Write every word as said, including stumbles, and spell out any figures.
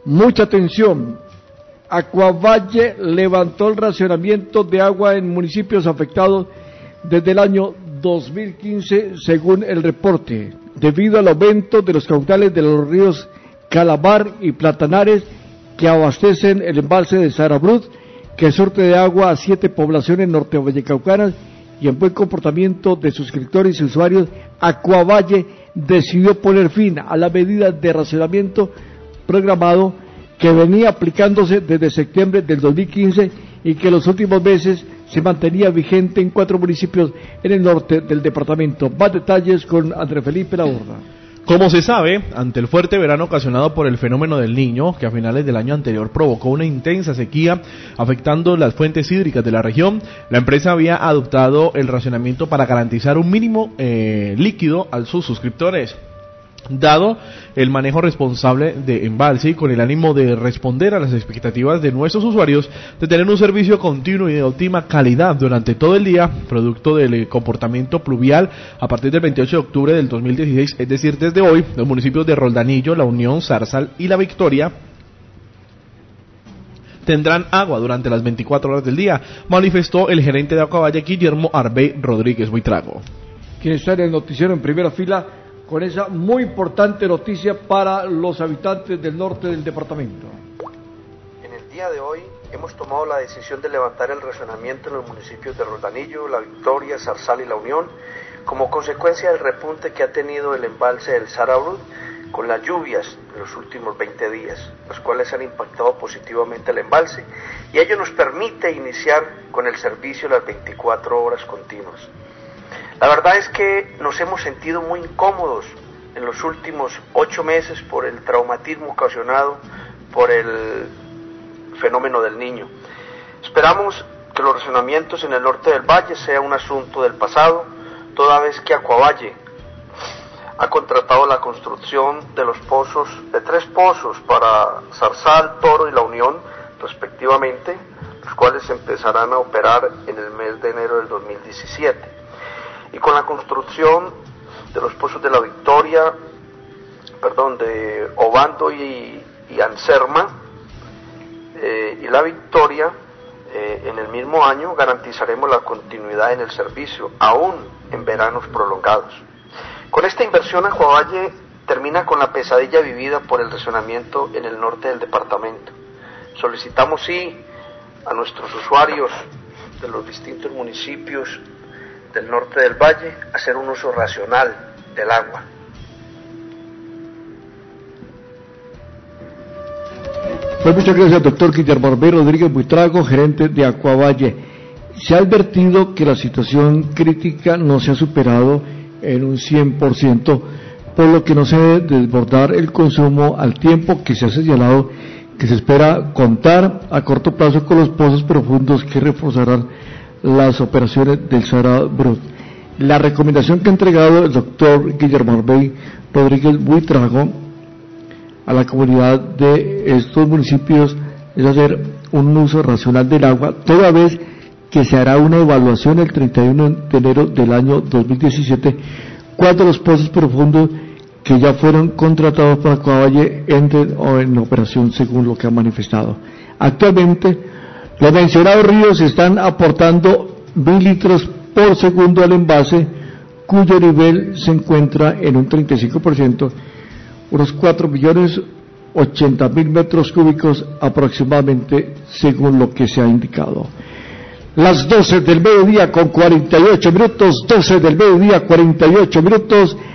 Mucha atención. Acuavalle levantó el racionamiento de agua en municipios afectados desde el año dos mil quince, según el reporte, debido al aumento de los caudales de los ríos Calabar y Platanares, que abastecen el embalse de Sarabrud, que surte de agua a siete poblaciones nortevallecaucanas, y en buen comportamiento de suscriptores y usuarios, Acuavalle decidió poner fin a la medida de racionamiento programado que venía aplicándose desde septiembre del dos mil quince y que en los últimos meses se mantenía vigente en cuatro municipios en el norte del departamento. Más detalles con André Felipe Laborda. Como se sabe, ante el fuerte verano ocasionado por el fenómeno del Niño, que a finales del año anterior provocó una intensa sequía afectando las fuentes hídricas de la región, la empresa había adoptado el racionamiento para garantizar un mínimo eh, líquido a sus suscriptores. Dado el manejo responsable de embalse y con el ánimo de responder a las expectativas de nuestros usuarios de tener un servicio continuo y de óptima calidad durante todo el día, producto del comportamiento pluvial a partir del veintiocho de octubre del dos mil dieciséis, es decir, desde hoy, los municipios de Roldanillo, La Unión, Zarzal y La Victoria tendrán agua durante las veinticuatro horas del día, manifestó el gerente de Acuavalle, Guillermo Arbey Rodríguez Buitrago. Quien está en el noticiero en primera fila con esa muy importante noticia para los habitantes del norte del departamento. En el día de hoy hemos tomado la decisión de levantar el racionamiento en los municipios de Roldanillo, La Victoria, Zarzal y La Unión, como consecuencia del repunte que ha tenido el embalse del Sarabrud con las lluvias de los últimos veinte días, los cuales han impactado positivamente el embalse, y ello nos permite iniciar con el servicio las veinticuatro horas continuas. La verdad es que nos hemos sentido muy incómodos en los últimos ocho meses por el traumatismo ocasionado por el fenómeno del Niño. Esperamos que los racionamientos en el norte del valle sea un asunto del pasado, toda vez que Acuavalle ha contratado la construcción de los pozos, de tres pozos para Zarzal, Toro y La Unión, respectivamente, los cuales empezarán a operar en el mes de enero del dos mil diecisiete. Y con la construcción de los pozos de La Victoria, perdón, de Obando y, y Anserma eh, y La Victoria, eh, en el mismo año garantizaremos la continuidad en el servicio, aún en veranos prolongados. Con esta inversión, Acuavalle termina con la pesadilla vivida por el racionamiento en el norte del departamento. Solicitamos, sí, a nuestros usuarios de los distintos municipios del norte del valle hacer un uso racional del agua. Pues muchas gracias, doctor Guillermo Arbey Rodríguez Buitrago, gerente de Acuavalle. Se ha advertido que la situación crítica no se ha superado en un cien por ciento, por lo que no se debe desbordar el consumo al tiempo que se ha señalado que se espera contar a corto plazo con los pozos profundos que reforzarán las operaciones del Sarabrud. La recomendación que ha entregado el doctor Guillermo Arbey Rodríguez Buitrago a la comunidad de estos municipios es hacer un uso racional del agua, toda vez que se hará una evaluación el treinta y uno de enero del año dos mil diecisiete, cuando los pozos profundos que ya fueron contratados para Acuavalle entren en operación, según lo que ha manifestado. Actualmente, los mencionados ríos están aportando mil litros por segundo al envase, cuyo nivel se encuentra en un treinta y cinco por ciento, unos cuatro millones ochenta mil metros cúbicos aproximadamente, según lo que se ha indicado. Las doce del mediodía con cuarenta y ocho minutos, doce del mediodía cuarenta y ocho minutos.